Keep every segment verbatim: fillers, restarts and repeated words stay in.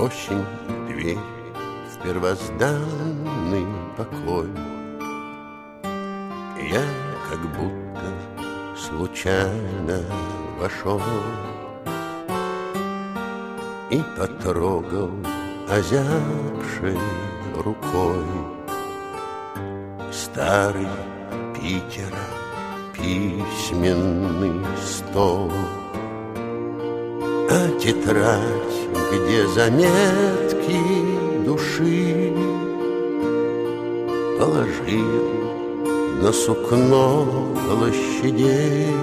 Осень, дверь в первозданный покой. Я как будто случайно вошел и потрогал озябшей рукой старый Питера письменный стол, а тетрадь, где заметки души, положил на сукно площадей.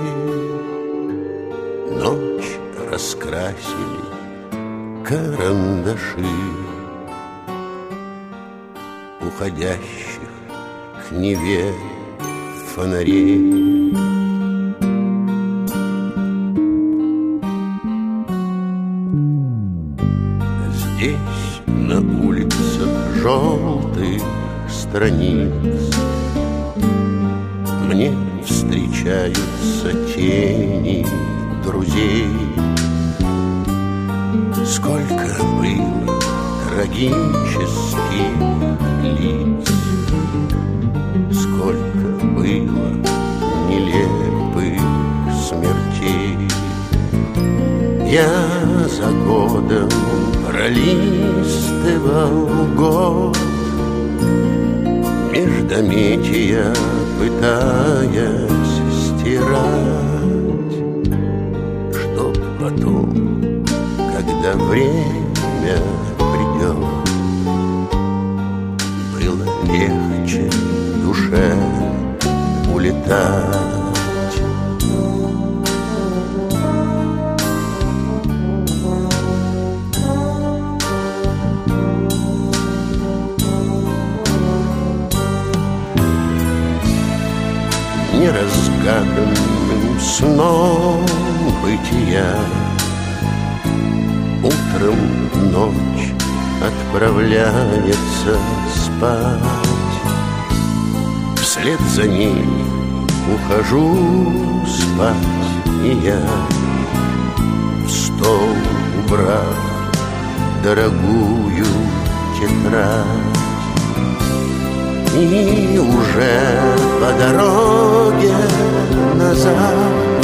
Ночь раскрасили карандаши уходящих к Неве фонарей. Здесь на улицах желтых страниц мне встречаются тени друзей. Сколько было трагических лиц, сколько было нелепых смертей. Я за годом пролистывал год, междометия пытаясь стирать, чтоб потом, когда время придет, было легче душе улетать. Неразгаданным сном бытия утром ночь отправляется спать. Вслед за ней ухожу спать и я, в стол убрав дорогую тетрадь. И уже по дороге назад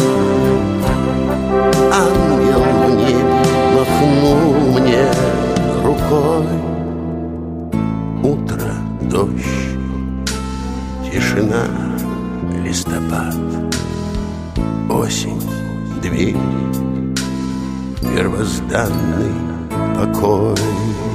ангел в небе махнул мне рукой. Утро, дождь, тишина, листопад, осень, дверь, первозданный покой.